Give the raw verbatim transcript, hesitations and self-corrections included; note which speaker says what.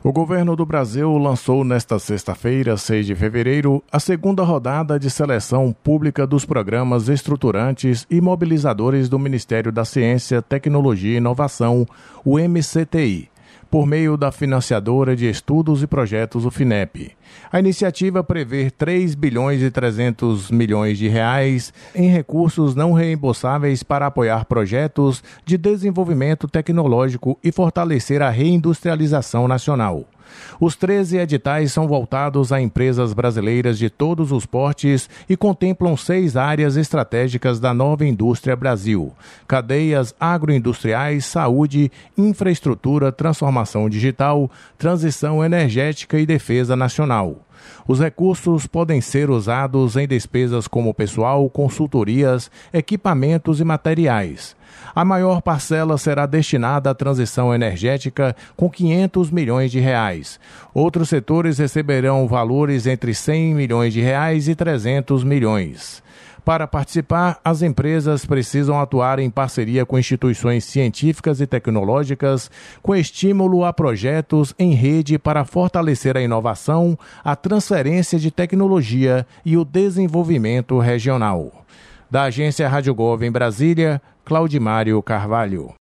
Speaker 1: O governo do Brasil lançou nesta sexta-feira, seis de fevereiro, a segunda rodada de seleção pública dos programas estruturantes e mobilizadores do Ministério da Ciência, Tecnologia e Inovação, o M C T I, por meio da financiadora de estudos e projetos, o FINEP. A iniciativa prevê três bilhões e trezentos milhões de reais em recursos não reembolsáveis para apoiar projetos de desenvolvimento tecnológico e fortalecer a reindustrialização nacional. Os treze editais são voltados a empresas brasileiras de todos os portes e contemplam seis áreas estratégicas da nova indústria Brasil: cadeias agroindustriais, saúde, infraestrutura, transformação digital, transição energética e defesa nacional. Os recursos podem ser usados em despesas como pessoal, consultorias, equipamentos e materiais. A maior parcela será destinada à transição energética, com quinhentos milhões de reais. Outros setores receberão valores entre cem milhões de reais e trezentos milhões. Para participar, as empresas precisam atuar em parceria com instituições científicas e tecnológicas, com estímulo a projetos em rede para fortalecer a inovação, a transferência de tecnologia e o desenvolvimento regional. Da agência Rádio Gov em Brasília, Claudimário Carvalho.